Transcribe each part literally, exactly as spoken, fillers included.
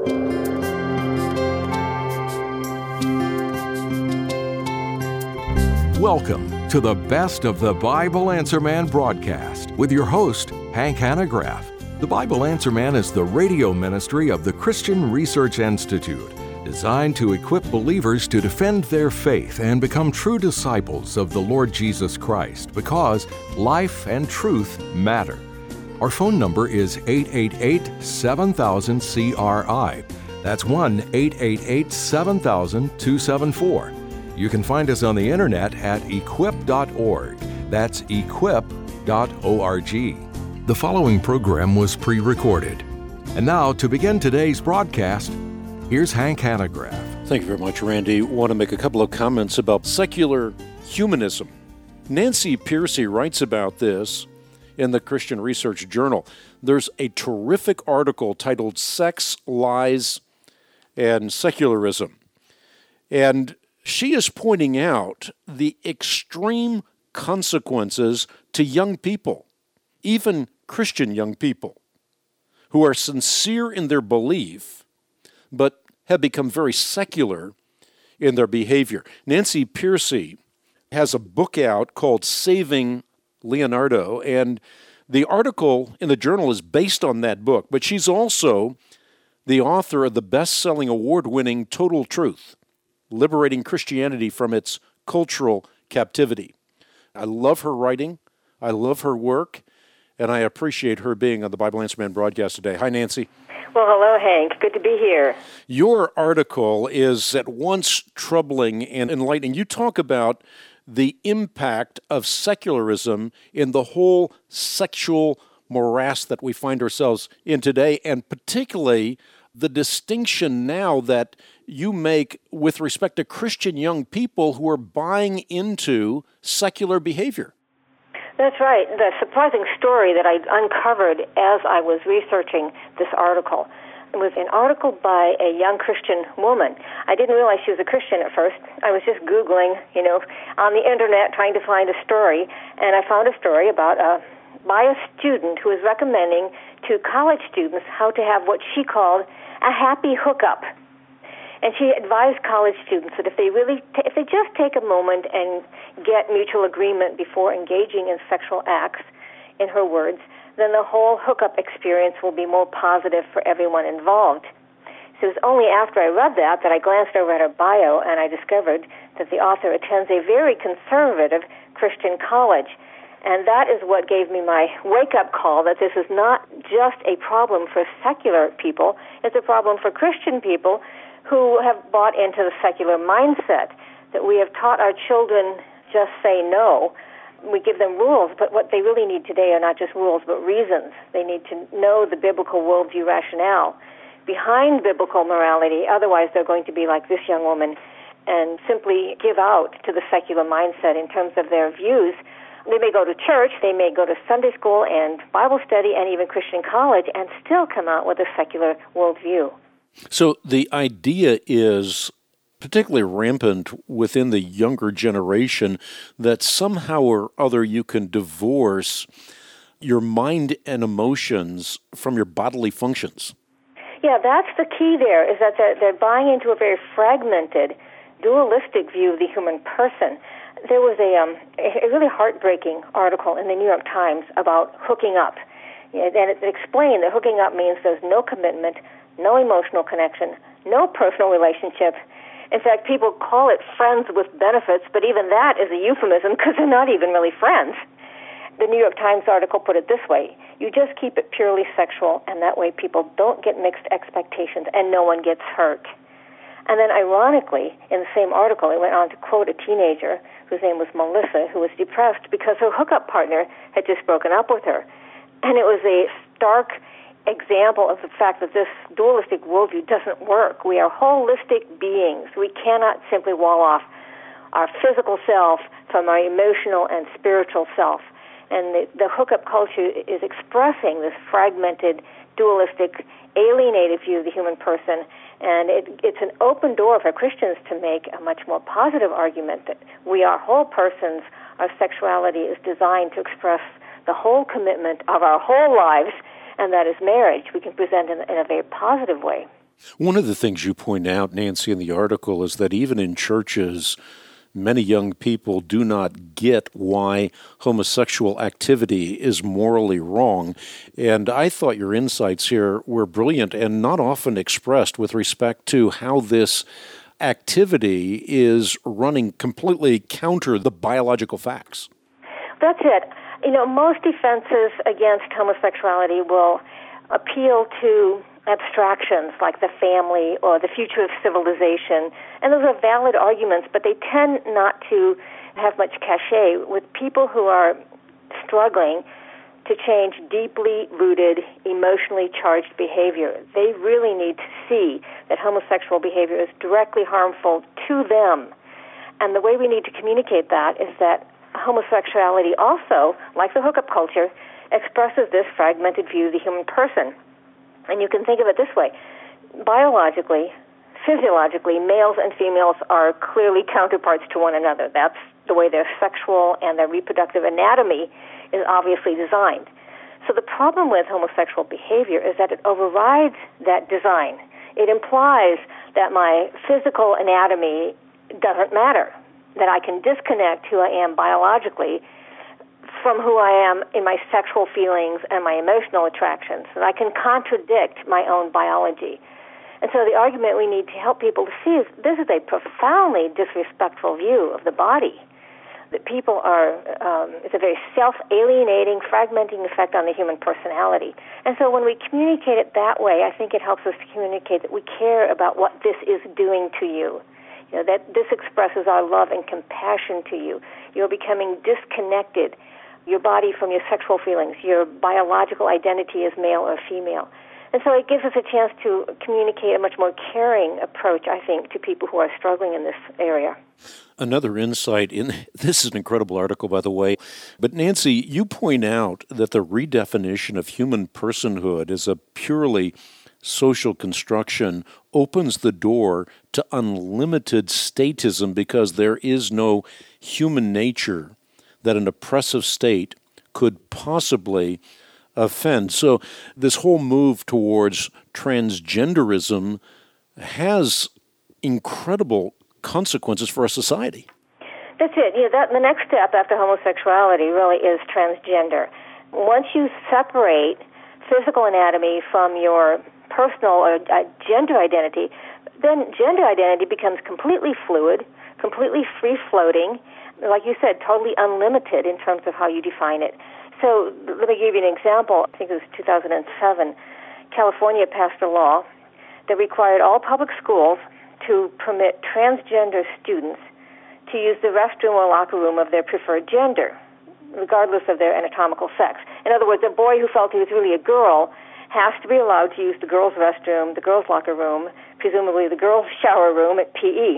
Welcome to the Best of the Bible Answer Man broadcast with your host, Hank Hanegraaff. The Bible Answer Man is the radio ministry of the Christian Research Institute, designed to equip believers to defend their faith and become true disciples of the Lord Jesus Christ, because life and truth matter. Our phone number is eight eight eight, seven thousand, C R I. That's one eight eight eight, seven thousand, two seven four. You can find us on the internet at equip dot org. That's equip dot org. The following program was pre-recorded. And now, to begin today's broadcast, here's Hank Hanegraaff. Thank you very much, Randy. I want to make a couple of comments about secular humanism. Nancy Pearcey writes about this in the Christian Research Journal. There's a terrific article titled Sex, Lies, and Secularism. And she is pointing out the extreme consequences to young people, even Christian young people, who are sincere in their belief, but have become very secular in their behavior. Nancy Pearcey has a book out called Saving Leonardo, and the article in the journal is based on that book, but she's also the author of the best-selling, award-winning Total Truth: Liberating Christianity from Its Cultural Captivity. I love her writing, I love her work, and I appreciate her being on the Bible Answer Man broadcast today. Hi, Nancy. Well, hello, Hank. Good to be here. Your article is at once troubling and enlightening. You talk about the impact of secularism in the whole sexual morass that we find ourselves in today, and particularly the distinction now that you make with respect to Christian young people who are buying into secular behavior. That's right. The surprising story that I uncovered as I was researching this article was an article by a young Christian woman. I didn't realize she was a Christian at first. I was just Googling, you know, on the internet trying to find a story, and I found a story about a by a student who was recommending to college students how to have what she called a happy hookup. And she advised college students that if they really, t- if they just take a moment and get mutual agreement before engaging in sexual acts, in her words, then the whole hookup experience will be more positive for everyone involved. So it was only after I read that that I glanced over at her bio and I discovered that the author attends a very conservative Christian college. And that is what gave me my wake-up call that this is not just a problem for secular people, it's a problem for Christian people who have bought into the secular mindset, that we have taught our children just say no. We give them rules, but what they really need today are not just rules, but reasons. They need to know the biblical worldview rationale behind biblical morality. Otherwise, they're going to be like this young woman and simply give out to the secular mindset in terms of their views. They may go to church, they may go to Sunday school and Bible study and even Christian college and still come out with a secular worldview. So the idea is particularly rampant within the younger generation that somehow or other you can divorce your mind and emotions from your bodily functions. Yeah, that's the key there, is that they're, they're buying into a very fragmented, dualistic view of the human person. There was a, um, a really heartbreaking article in the New York Times about hooking up. And it explained that hooking up means there's no commitment, no emotional connection, no personal relationship. In fact, people call it friends with benefits, but even that is a euphemism because they're not even really friends. The New York Times article put it this way: you just keep it purely sexual, and that way people don't get mixed expectations and no one gets hurt. And then ironically, in the same article, it went on to quote a teenager whose name was Melissa, who was depressed because her hookup partner had just broken up with her. And it was a stark example of the fact that this dualistic worldview doesn't work. We are holistic beings. We cannot simply wall off our physical self from our emotional and spiritual self. And the, the hookup culture is expressing this fragmented, dualistic, alienated view of the human person. And it, it's an open door for Christians to make a much more positive argument that we are whole persons. Our sexuality is designed to express the whole commitment of our whole lives, and that is marriage. We can present in, in a very positive way. One of the things you point out, Nancy, in the article is that even in churches, many young people do not get why homosexual activity is morally wrong. And I thought your insights here were brilliant and not often expressed with respect to how this activity is running completely counter the biological facts. That's it. You know, most defenses against homosexuality will appeal to abstractions like the family or the future of civilization, and those are valid arguments, but they tend not to have much cachet with people who are struggling to change deeply rooted, emotionally charged behavior. They really need to see that homosexual behavior is directly harmful to them. And the way we need to communicate that is that homosexuality also, like the hookup culture, expresses this fragmented view of the human person. And you can think of it this way. Biologically, physiologically, males and females are clearly counterparts to one another. That's the way their sexual and their reproductive anatomy is obviously designed. So the problem with homosexual behavior is that it overrides that design. It implies that my physical anatomy doesn't matter, that I can disconnect who I am biologically from who I am in my sexual feelings and my emotional attractions, that I can contradict my own biology. And so the argument we need to help people to see is this is a profoundly disrespectful view of the body. That people are, um, it's a very self-alienating, fragmenting effect on the human personality. And so when we communicate it that way, I think it helps us to communicate that we care about what this is doing to you. You know, that this expresses our love and compassion to you. You're becoming disconnected, your body from your sexual feelings, your biological identity as male or female. And so it gives us a chance to communicate a much more caring approach, I think, to people who are struggling in this area. Another insight in this is an incredible article, by the way. But Nancy, you point out that the redefinition of human personhood as a purely social construction opens the door to unlimited statism because there is no human nature that an oppressive state could possibly offend. So this whole move towards transgenderism has incredible consequences for our society. That's it. Yeah, that the next step after homosexuality really is transgender. Once you separate physical anatomy from your personal or uh, gender identity, then gender identity becomes completely fluid, completely free-floating, like you said, totally unlimited in terms of how you define it. So let me give you an example. I think it was two thousand seven. California passed a law that required all public schools to permit transgender students to use the restroom or locker room of their preferred gender, regardless of their anatomical sex. In other words, a boy who felt he was really a girl has to be allowed to use the girls' restroom, the girls' locker room, presumably the girls' shower room at P E.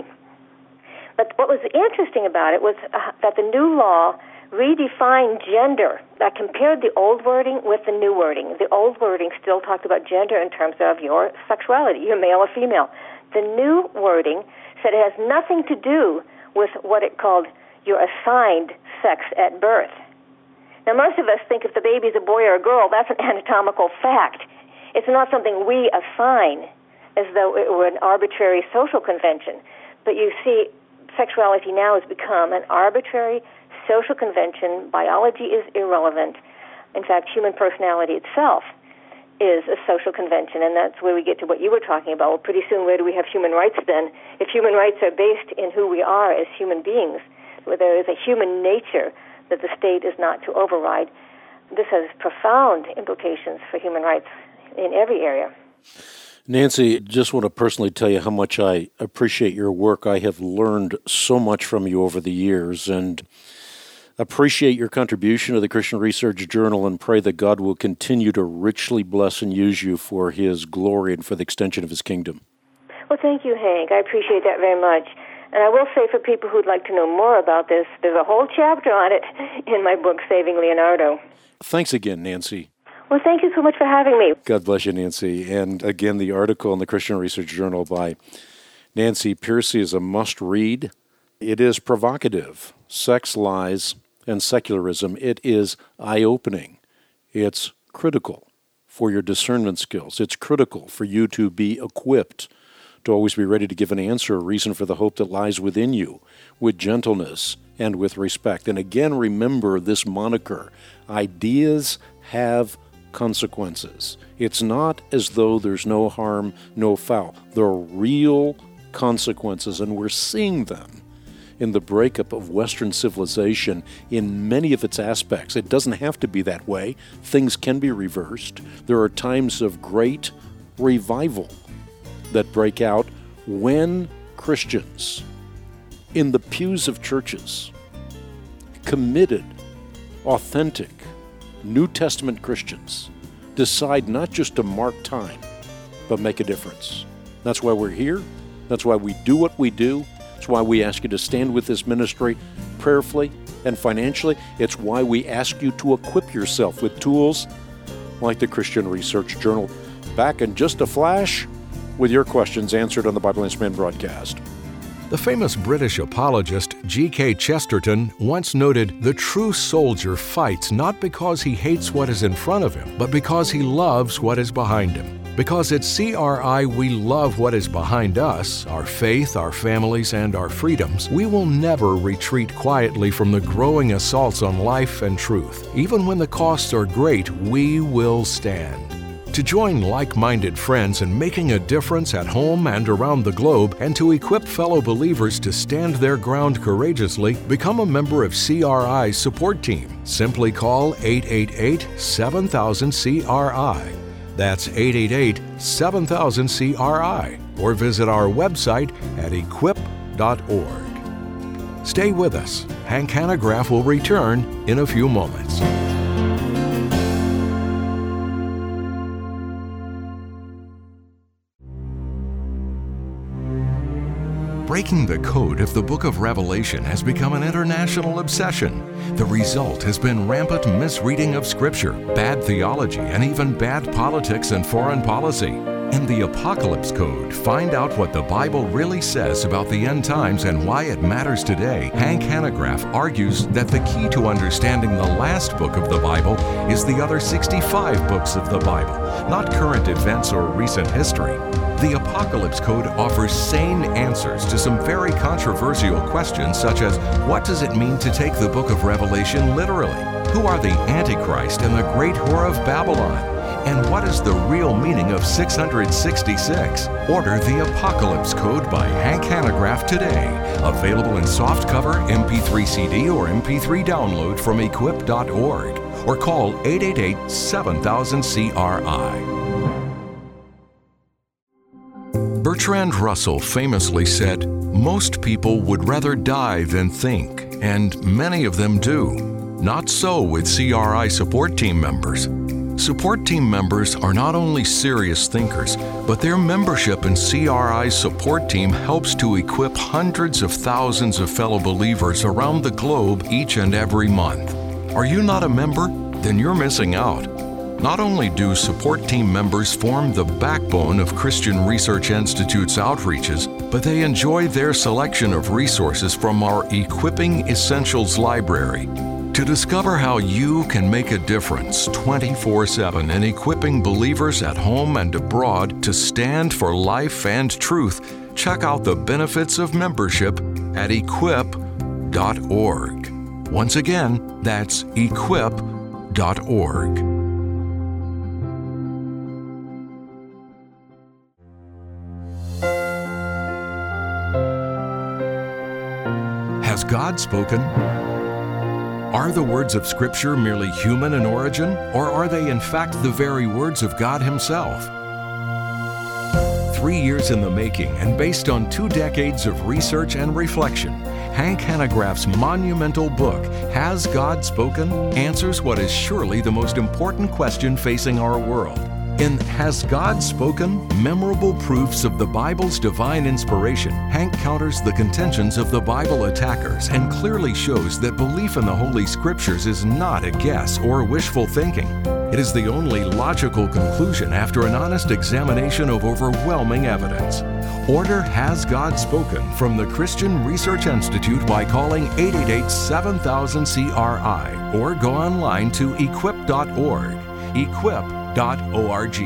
But what was interesting about it was uh, that the new law redefined gender, that compared the old wording with the new wording. The old wording still talked about gender in terms of your sexuality, you're male or female. The new wording said it has nothing to do with what it called your assigned sex at birth. Now, most of us think if the baby's a boy or a girl, that's an anatomical fact. It's not something we assign as though it were an arbitrary social convention. But you see, sexuality now has become an arbitrary social convention. Biology is irrelevant. In fact, human personality itself is a social convention, and that's where we get to what you were talking about. Well, pretty soon, where do we have human rights then? If human rights are based in who we are as human beings, where there is a human nature that the state is not to override, this has profound implications for human rights in every area. Nancy, just want to personally tell you how much I appreciate your work. I have learned so much from you over the years, and appreciate your contribution to the Christian Research Journal, and pray that God will continue to richly bless and use you for His glory and for the extension of His kingdom. Well, thank you, Hank. I appreciate that very much. And I will say, for people who'd like to know more about this, there's a whole chapter on it in my book, Saving Leonardo. Thanks again, Nancy. Well, thank you so much for having me. God bless you, Nancy. And again, the article in the Christian Research Journal by Nancy Pearcey is a must-read. It is provocative. Sex, lies, and secularism. It is eye-opening. It's critical for your discernment skills. It's critical for you to be equipped to always be ready to give an answer, a reason for the hope that lies within you, with gentleness and with respect. And again, remember this moniker, ideas have consequences. It's not as though there's no harm, no foul. There are real consequences, and we're seeing them in the breakup of Western civilization in many of its aspects. It doesn't have to be that way. Things can be reversed. There are times of great revival that break out when Christians in the pews of churches, committed, authentic, New Testament Christians, decide not just to mark time, but make a difference. That's why we're here. That's why we do what we do. It's why we ask you to stand with this ministry prayerfully and financially. It's why we ask you to equip yourself with tools like the Christian Research Journal. Back in just a flash with your questions answered on the Bible Answer Man broadcast. The famous British apologist G K Chesterton once noted, "The true soldier fights not because he hates what is in front of him, but because he loves what is behind him." Because at C R I we love what is behind us, our faith, our families, and our freedoms, we will never retreat quietly from the growing assaults on life and truth. Even when the costs are great, we will stand. To join like-minded friends in making a difference at home and around the globe, and to equip fellow believers to stand their ground courageously, become a member of C R I's support team. Simply call eight eight eight, seven thousand, C R I. That's eight eight eight, seven thousand, C R I, or visit our website at equip dot org. Stay with us. Hank Hanegraaff will return in a few moments. Breaking the code of the book of Revelation has become an international obsession. The result has been rampant misreading of Scripture, bad theology, and even bad politics and foreign policy. In the Apocalypse Code, find out what the Bible really says about the end times and why it matters today. Hank Hanegraaff argues that the key to understanding the last book of the Bible is the other sixty-five books of the Bible, not current events or recent history. The Apocalypse Code offers sane answers to some very controversial questions, such as, what does it mean to take the book of Revelation literally? Who are the Antichrist and the great whore of Babylon? And what is the real meaning of six hundred sixty-six? Order the Apocalypse Code by Hank Hanegraaff today. Available in softcover, M P three C D, or M P three download from equip dot org. Or call eight eight eight, seven thousand, C R I. Bertrand Russell famously said, "Most people would rather die than think, and many of them do. Not so with C R I support team members. Support team members are not only serious thinkers, but their membership in C R I's support team helps to equip hundreds of thousands of fellow believers around the globe each and every month. Are you not a member? Then you're missing out. Not only do support team members form the backbone of Christian Research Institute's outreaches, but they enjoy their selection of resources from our Equipping Essentials library. To discover how you can make a difference twenty-four seven in equipping believers at home and abroad to stand for life and truth, check out the benefits of membership at equip dot org. Once again, that's equip dot org. Has God spoken? Are the words of Scripture merely human in origin, or are they in fact the very words of God Himself? Three years in the making and based on two decades of research and reflection, Hank Hanegraaff's monumental book, Has God Spoken?, answers what is surely the most important question facing our world. In Has God Spoken? Memorable Proofs of the Bible's Divine Inspiration, Hank counters the contentions of the Bible attackers and clearly shows that belief in the Holy Scriptures is not a guess or wishful thinking. It is the only logical conclusion after an honest examination of overwhelming evidence. Order Has God Spoken from the Christian Research Institute by calling eight eight eight, seven thousand, C R I or go online to equip dot org. Equip dot org.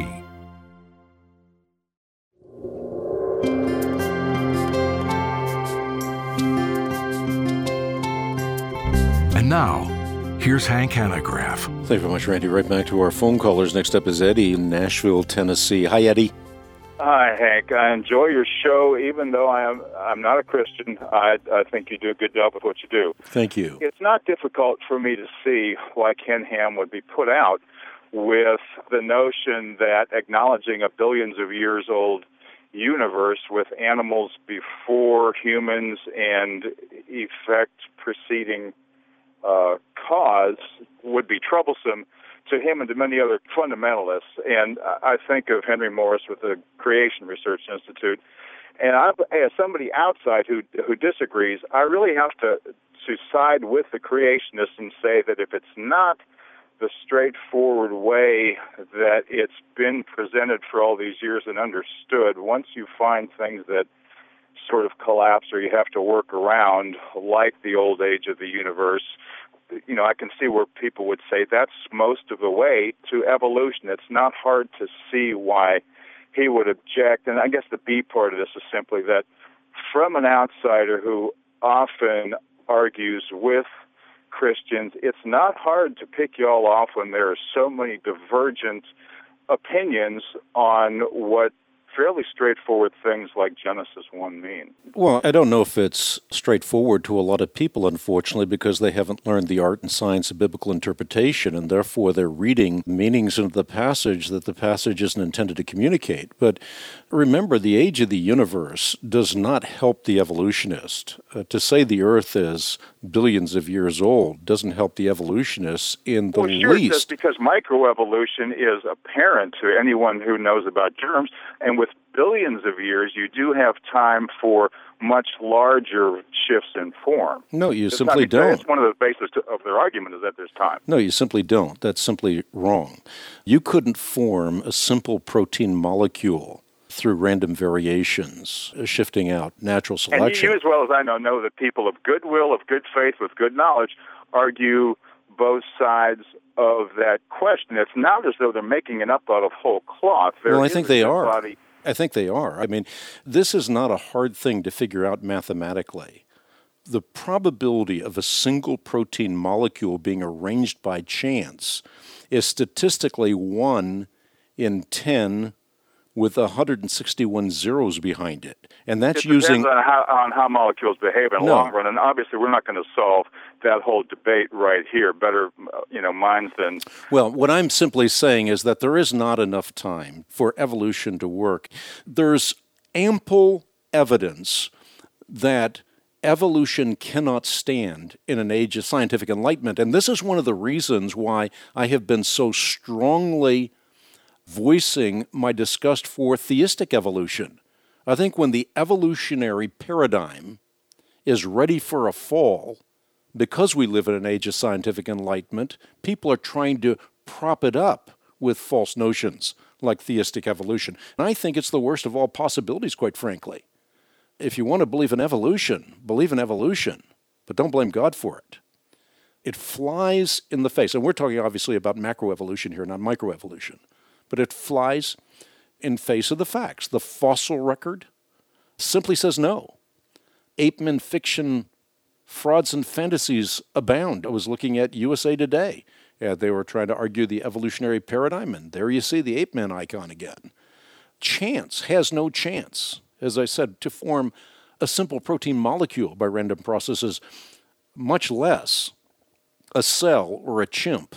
And now, here's Hank Hanegraaff. Thank you very much, Randy. Right back to our phone callers. Next up is Eddie in Nashville, Tennessee. Hi, Eddie. Hi, Hank. I enjoy your show, even though I am, I'm not a Christian. I, I think you do a good job with what you do. Thank you. It's not difficult for me to see why Ken Ham would be put out with the notion that acknowledging a billions of years old universe with animals before humans and effect preceding uh, cause would be troublesome to him and to many other fundamentalists. And I think of Henry Morris with the Creation Research Institute. And I, as somebody outside who who disagrees, I really have to, to side with the creationists and say that if it's not the straightforward way that it's been presented for all these years and understood, once you find things that sort of collapse or you have to work around, like the old age of the universe, you know, I can see where people would say that's most of the way to evolution. It's not hard to see why he would object. And I guess the B part of this is simply that from an outsider who often argues with Christians, it's not hard to pick you all off when there are so many divergent opinions on what fairly straightforward things like Genesis one mean. Well, I don't know if it's straightforward to a lot of people, unfortunately, because they haven't learned the art and science of biblical interpretation, and therefore they're reading meanings into the passage that the passage isn't intended to communicate. But remember, the age of the universe does not help the evolutionist. Uh, to say the earth is billions of years old doesn't help the evolutionists in the well, sure least. It does, because microevolution is apparent to anyone who knows about germs, and with billions of years, you do have time for much larger shifts in form. No, you it's simply not, don't. It's one of the bases to, of their argument is that there's time. No, you simply don't. That's simply wrong. You couldn't form a simple protein molecule through random variations, shifting out natural selection. And you, as well as I know, know that people of goodwill, of good faith, with good knowledge, argue both sides of that question. It's not as though they're making it up out of whole cloth. There well, I think they are. Body. I think they are. I mean, this is not a hard thing to figure out mathematically. The probability of a single protein molecule being arranged by chance is statistically one in ten with one hundred sixty-one zeros behind it. And that's it using... It depends on how, on how molecules behave in the no. long run. And obviously we're not going to solve that whole debate right here. Better, you know, minds than... Well, what I'm simply saying is that there is not enough time for evolution to work. There's ample evidence that evolution cannot stand in an age of scientific enlightenment. And this is one of the reasons why I have been so strongly voicing my disgust for theistic evolution. I think when the evolutionary paradigm is ready for a fall, because we live in an age of scientific enlightenment, people are trying to prop it up with false notions like theistic evolution. And I think it's the worst of all possibilities, quite frankly. If you want to believe in evolution, believe in evolution, but don't blame God for it. It flies in the face, and we're talking obviously about macroevolution here, not microevolution, but it flies in face of the facts. The fossil record simply says no. Ape-men fiction frauds and fantasies abound. I was looking at U S A Today. Yeah, they were trying to argue the evolutionary paradigm, and there you see the ape-man icon again. Chance has no chance, as I said, to form a simple protein molecule by random processes, much less a cell or a chimp.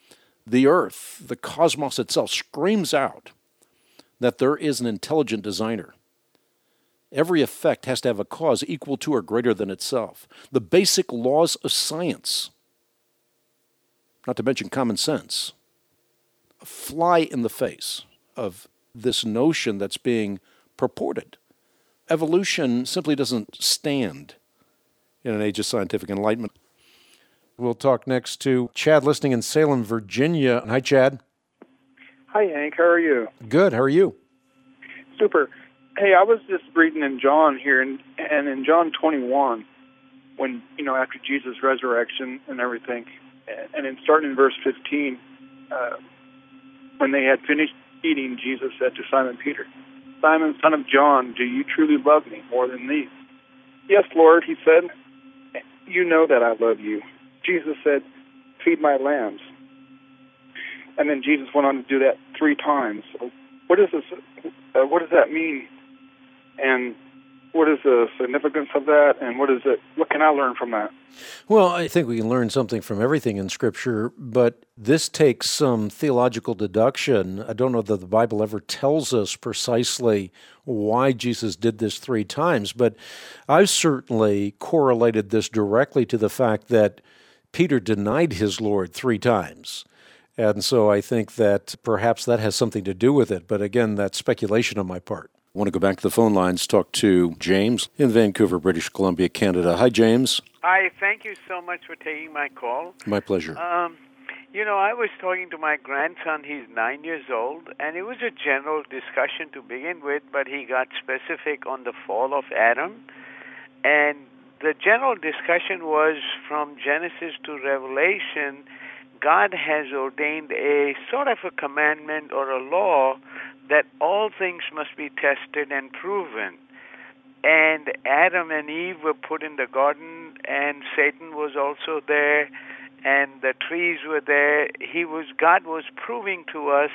The earth, the cosmos itself, screams out that there is an intelligent designer. Every effect has to have a cause equal to or greater than itself. The basic laws of science, not to mention common sense, fly in the face of this notion that's being purported. Evolution simply doesn't stand in an age of scientific enlightenment. We'll talk next to Chad listening in Salem, Virginia. Hi, Chad. Hi, Hank. How are you? Good. How are you? Super. Hey, I was just reading in John here, and, and in John twenty-one, when, you know, after Jesus' resurrection and everything, and in starting in verse fifteen, uh, When they had finished eating, Jesus said to Simon Peter, Simon, son of John, do you truly love me more than these? Yes, Lord, he said. You know that I love you. Jesus said, feed my lambs. And then Jesus went on to do that three times. So what is this? Uh, what does that mean? And what is the significance of that? And what is it? What can I learn from that? Well, I think we can learn something from everything in Scripture, but this takes some theological deduction. I don't know that the Bible ever tells us precisely why Jesus did this three times, but I've certainly correlated this directly to the fact that Peter denied his Lord three times. And so I think that perhaps that has something to do with it. But again, that's speculation on my part. I want to go back to the phone lines, talk to James in Vancouver, British Columbia, Canada. Hi, James. Hi, thank you so much for taking my call. My pleasure. Um, you know, I was talking to my grandson. He's nine years old, and it was a general discussion to begin with, but he got specific on the fall of Adam. And the general discussion was from Genesis to Revelation, God has ordained a sort of a commandment or a law that all things must be tested and proven. And Adam and Eve were put in the garden, and Satan was also there, and the trees were there. He was God was proving to us,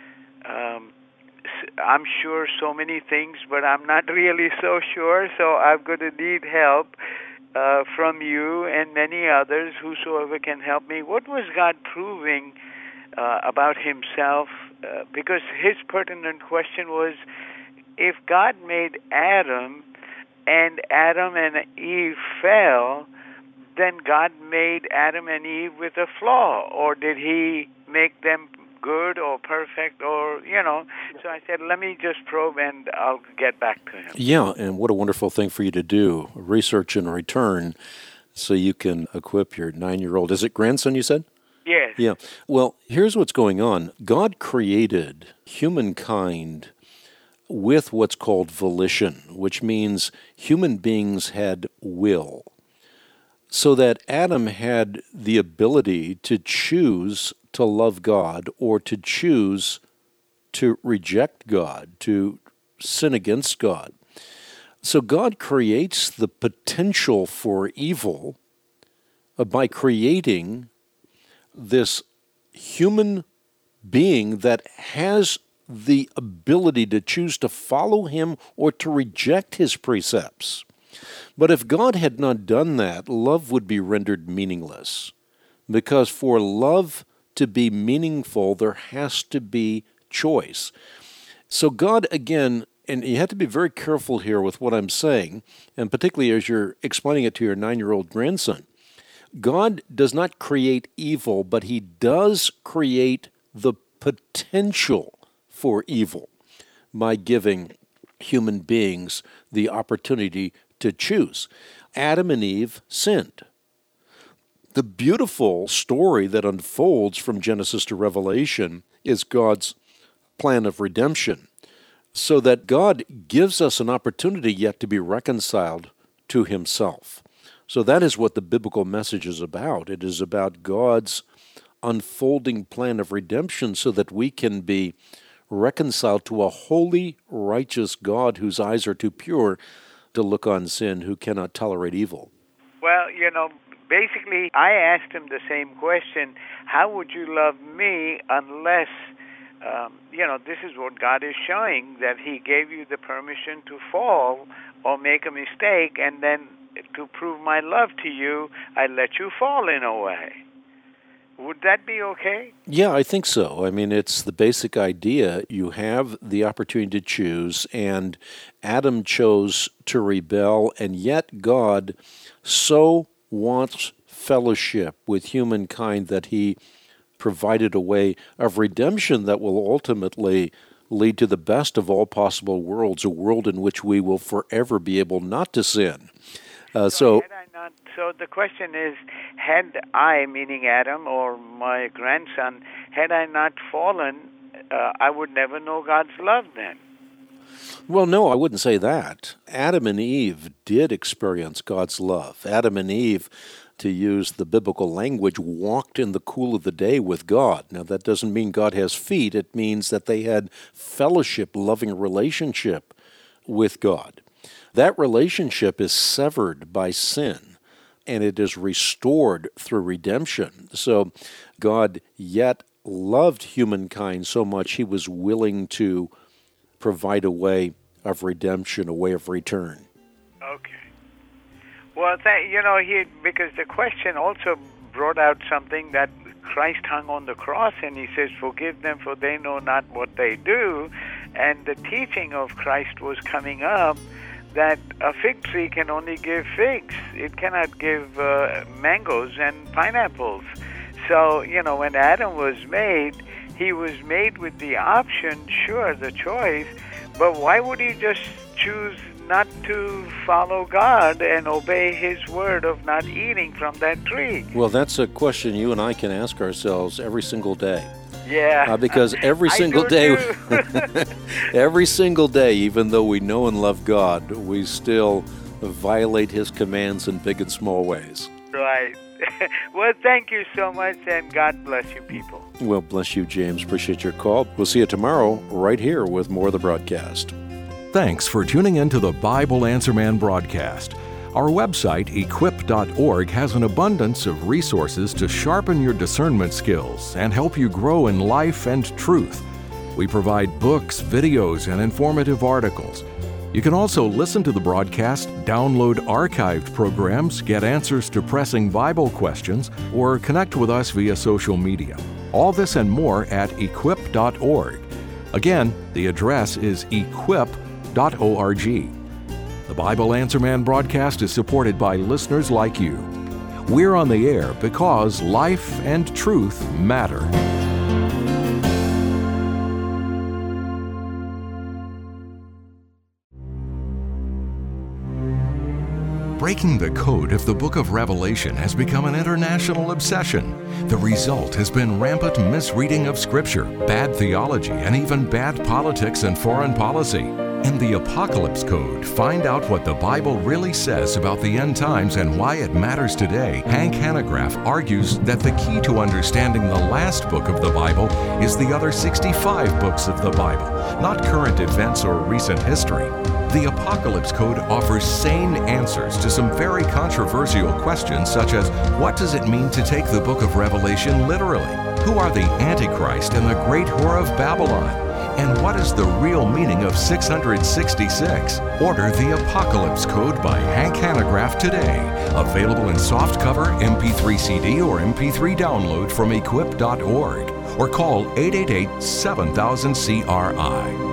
um, I'm sure, so many things, but I'm not really so sure, so I'm going to need help uh, from you and many others, whosoever can help me. What was God proving uh, about himself? Uh, because his pertinent question was, if God made Adam and Adam and Eve fell, then God made Adam and Eve with a flaw, or did he make them good or perfect, or, you know. So I said, let me just probe and I'll get back to him. Yeah, and what a wonderful thing for you to do, research and return, so you can equip your nine-year-old. Is it grandson, you said? Yes. Yeah. Well, here's what's going on. God created humankind with what's called volition, which means human beings had will, so that Adam had the ability to choose to love God or to choose to reject God, to sin against God. So God creates the potential for evil by creating this human being that has the ability to choose to follow him or to reject his precepts. But if God had not done that, love would be rendered meaningless. Because for love to be meaningful, there has to be choice. So God, again, and you have to be very careful here with what I'm saying, and particularly as you're explaining it to your nine-year-old grandson, God does not create evil, but he does create the potential for evil by giving human beings the opportunity to choose. Adam and Eve sinned. The beautiful story that unfolds from Genesis to Revelation is God's plan of redemption, so that God gives us an opportunity yet to be reconciled to himself. So that is what the biblical message is about. It is about God's unfolding plan of redemption so that we can be reconciled to a holy, righteous God whose eyes are too pure to look on sin, who cannot tolerate evil. Well, you know, basically, I asked him the same question, how would you love me unless, um, you know, this is what God is showing, that he gave you the permission to fall or make a mistake, and then to prove my love to you, I let you fall in a way. Would that be okay? Yeah, I think so. I mean, it's the basic idea. You have the opportunity to choose, and Adam chose to rebel, and yet God so wants fellowship with humankind that he provided a way of redemption that will ultimately lead to the best of all possible worlds, a world in which we will forever be able not to sin. Uh, so, so, had I not, so the question is, had I, meaning Adam or my grandson, had I not fallen, uh, I would never know God's love then. Well, no, I wouldn't say that. Adam and Eve did experience God's love. Adam and Eve to use the biblical language, walked in the cool of the day with God. Now, that doesn't mean God has feet. It means that they had fellowship, loving relationship with God. That relationship is severed by sin, and it is restored through redemption. So God yet loved humankind so much he was willing to provide a way of redemption, a way of return. Okay. Well, th- you know, he because the question also brought out something that Christ hung on the cross, and he says, "Forgive them, for they know not what they do." And the teaching of Christ was coming up that a fig tree can only give figs; it cannot give uh, mangoes and pineapples. So, you know, when Adam was made, he was made with the option, sure, the choice, but why would he just choose not to follow God and obey his word of not eating from that tree? Well, that's a question you and I can ask ourselves every single day. Yeah. Uh, because every single day, every single day, even though we know and love God, we still violate his commands in big and small ways. Right. Well, thank you so much, and God bless you people. Well, bless you, James. Appreciate your call. We'll see you tomorrow right here with more of the broadcast. Thanks for tuning in to the Bible Answer Man broadcast. Our website, equip dot org, has an abundance of resources to sharpen your discernment skills and help you grow in life and truth. We provide books, videos, and informative articles. You can also listen to the broadcast, download archived programs, get answers to pressing Bible questions, or connect with us via social media. All this and more at equip dot org. Again, the address is equip dot org. The Bible Answer Man broadcast is supported by listeners like you. We're on the air because life and truth matter. Breaking the code of the book of Revelation has become an international obsession. The result has been rampant misreading of Scripture, bad theology, and even bad politics and foreign policy. In the Apocalypse Code, find out what the Bible really says about the end times and why it matters today. Hank Hanegraaff argues that the key to understanding the last book of the Bible is the other sixty-five books of the Bible, not current events or recent history. The Apocalypse Code offers sane answers to some very controversial questions, such as, what does it mean to take the book of Revelation literally? Who are the Antichrist and the great whore of Babylon? And what is the real meaning of six hundred sixty-six? Order the Apocalypse Code by Hank Hanegraaff today. Available in softcover, M P three C D, or M P three download from equip dot org. Or call eight eight eight, seven thousand C R I.